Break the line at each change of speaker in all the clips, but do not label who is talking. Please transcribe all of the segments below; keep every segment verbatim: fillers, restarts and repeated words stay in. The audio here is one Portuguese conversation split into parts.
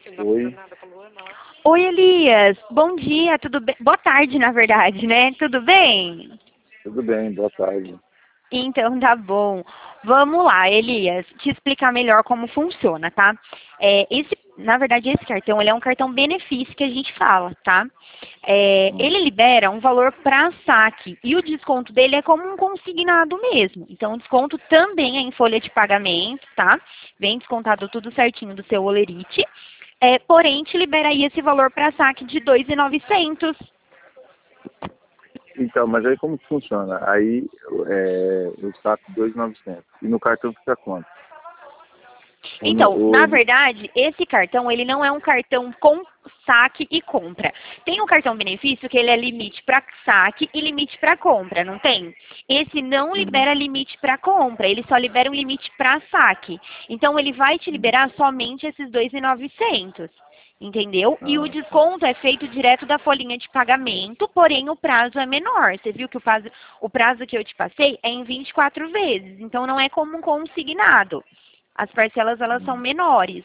Oi,
Oi, Elias. Bom dia, tudo bem? Boa tarde, na verdade, né? Tudo bem?
tudo bem, boa tarde.
Então, tá bom. Vamos lá, Elias, te explicar melhor como funciona, tá? É, esse, na verdade, esse cartão, ele é um cartão benefício que a gente fala, tá? É,
Hum.
ele libera um valor para saque e o desconto dele é como um consignado mesmo. Então, o desconto também é em folha de pagamento, tá? Vem descontado tudo certinho do seu Olerite. É, porém, te libera aí esse valor para saque de dois mil e novecentos.
Então, mas aí como que funciona? Aí é, eu saco dois mil e novecentos. E no cartão fica quanto? Ou no,
Então,
ou
na
ele...
verdade, esse cartão, ele não é um cartão com saque e compra. Tem um cartão benefício que ele é limite para saque e limite para compra, não tem? Esse não
Hum,
libera limite para compra, ele só libera um limite para saque. Então, ele vai te
hum.
liberar somente esses dois mil e novecentos. Entendeu? E o
Ah, tá.
desconto é feito direto da folhinha de pagamento, porém o prazo é menor. Você viu que o prazo, o prazo que eu te passei é em vinte e quatro vezes, então não é como um consignado. As parcelas, elas são
Hum.
menores.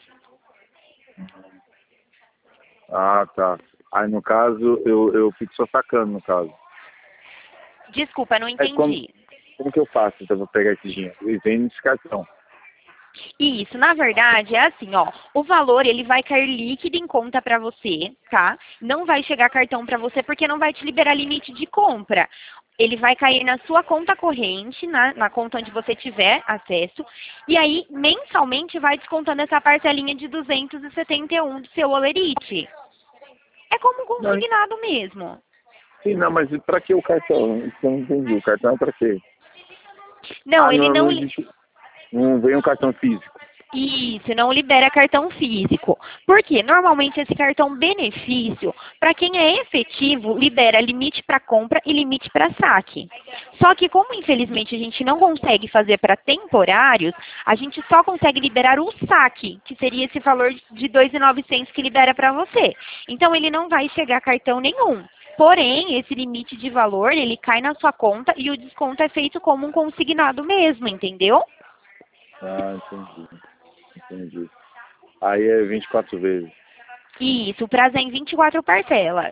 Ah, tá. Aí no caso, eu, eu fico só sacando, no caso.
Desculpa, não
Aí como,
entendi.
como que eu faço então pra pegar esse dinheiro? E vem nesse cartão.
Isso, na verdade, é assim, ó. O valor, ele vai cair líquido em conta para você, tá? Não vai chegar cartão para você porque não vai te liberar limite de compra. Ele vai cair na sua conta corrente, na, na conta onde você tiver acesso. E aí, mensalmente, vai descontando essa parcelinha de duzentos e setenta e um do seu Olerite. É como um
Não,
consignado mesmo.
sim, não, mas pra que o cartão? Isso eu não entendi. O cartão é pra quê?
Não,
Ah,
ele
não, não
não,
existe. Não vem um cartão físico.
Isso, não libera cartão físico. Por quê? Normalmente esse cartão benefício, para quem é efetivo, libera limite para compra e limite para saque. Só que como infelizmente a gente não consegue fazer para temporários, a gente só consegue liberar o saque, que seria esse valor de dois mil e novecentos que libera para você. Então ele não vai chegar cartão nenhum. Porém, esse limite de valor, ele cai na sua conta e o desconto é feito como um consignado mesmo, entendeu?
Ah, entendi. Entendi. Aí é vinte e quatro vezes.
Isso, o prazo é em vinte e quatro parcelas.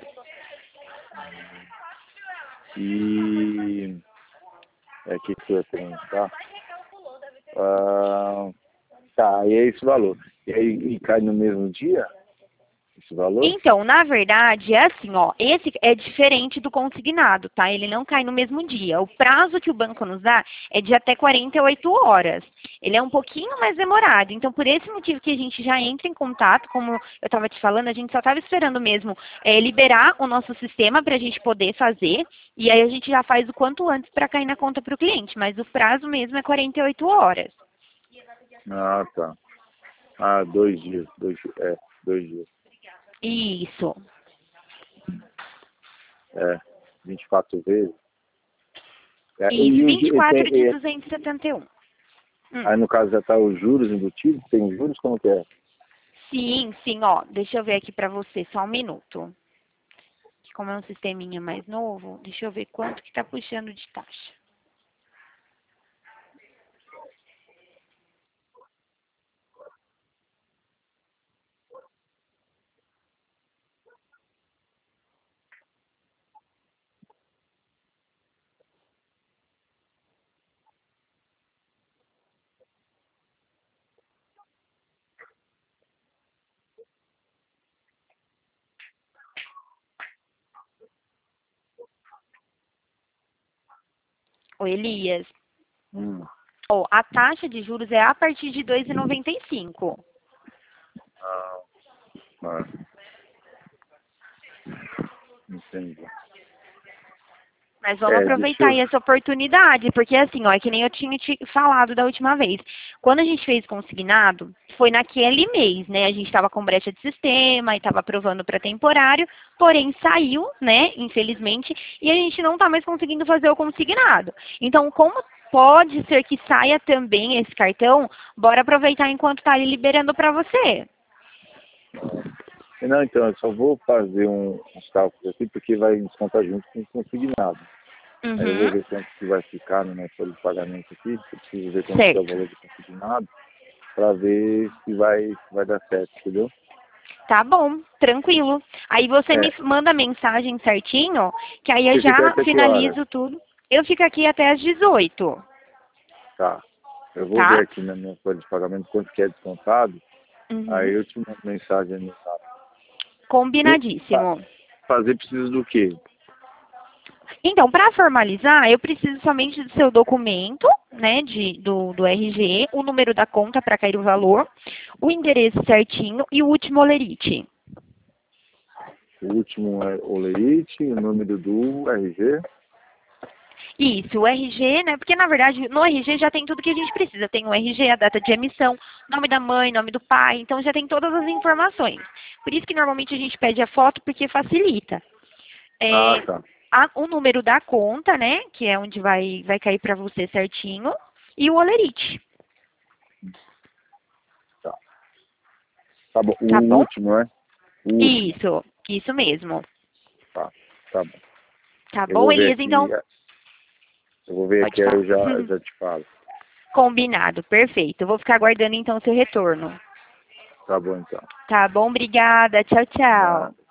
E é aqui que eu ia perguntar. Ah, tá, aí é esse valor. E aí e cai no mesmo dia esse valor?
Então, na verdade, é assim, ó, esse é diferente do consignado, tá? Ele não cai no mesmo dia. O prazo que o banco nos dá é de até quarenta e oito horas. Ele é um pouquinho mais demorado. Então, por esse motivo que a gente já entra em contato, como eu estava te falando, a gente só estava esperando mesmo é, liberar o nosso sistema para a gente poder fazer. E aí a gente já faz o quanto antes para cair na conta para o cliente. Mas o prazo mesmo é quarenta e oito horas.
Ah, tá. Ah, dois dias. Dois, é, dois dias.
Isso.
É, vinte e quatro vezes. É,
Isso,
e, o
vinte e
ju- e
quatro
tem,
de
e,
duzentos e setenta e um. Hum.
aí no caso já tá os juros embutidos? Tem juros? Como que é?
Sim, sim, ó, deixa eu ver aqui pra você, só um minuto. Que Como é um sisteminha mais novo, deixa eu ver quanto que tá puxando de taxa. Ô, Elias,
Hum.
ó, a taxa de juros é a partir de dois vírgula noventa e cinco.
Ah, ah, entendi.
Mas vamos
É, deixa
aproveitar
eu...
aí essa oportunidade, porque assim, ó, é que nem eu tinha te falado da última vez. Quando a gente fez consignado, foi naquele mês, né? A gente estava com brecha de sistema e estava aprovando para temporário, porém saiu, né, infelizmente, e a gente não está mais conseguindo fazer o consignado. Então, como pode ser que saia também esse cartão, bora aproveitar enquanto está ali liberando para você.
Não, então, eu só vou fazer um, uns cálculos aqui, porque vai descontar junto com o consignado. Aí eu vou
Uhum.
ver quanto que vai ficar na minha folha de pagamento aqui. Eu preciso ver quanto que é o
Certo.
valor do consignado para ver se vai, se vai dar certo, entendeu?
Tá bom, tranquilo. Aí você
É.
me manda mensagem certinho, que aí eu
Você fica
já
até que
finalizo
horas?
tudo. Eu fico aqui até às dezoito,
Tá. Eu vou ver
tá?
aqui na minha folha de pagamento quanto que é descontado.
Uhum.
Aí eu te mando mensagem no WhatsApp. E fa-
Combinadíssimo.
fazer precisa do quê?
Então, para formalizar, eu preciso somente do seu documento, né, de, do, do R G, o número da conta para cair o valor, o endereço certinho e o último olerite.
O último é Olerite, o número do R G.
Isso, o R G, né? Porque na verdade no R G já tem tudo que a gente precisa. Tem o R G, a data de emissão, nome da mãe, nome do pai, então já tem todas as informações. Por isso que normalmente a gente pede a foto porque facilita.
Ah,
É,
tá.
a- o número da conta, né? Que é onde vai, vai cair para você certinho, e o olerite,
Tá. Tá bom.
tá
O
bom?
último, né? O último.
Isso, isso mesmo.
Tá. Tá bom.
Tá
Eu
bom,
vou ver
Elias?
aqui.
Então,
Eu vou ver
pode
aqui, aí
falar.
eu já, eu já te falo.
Combinado, perfeito. Eu vou ficar aguardando então o seu retorno.
Tá bom, então.
Tá bom? Obrigada. Tchau,
Tá.
tchau.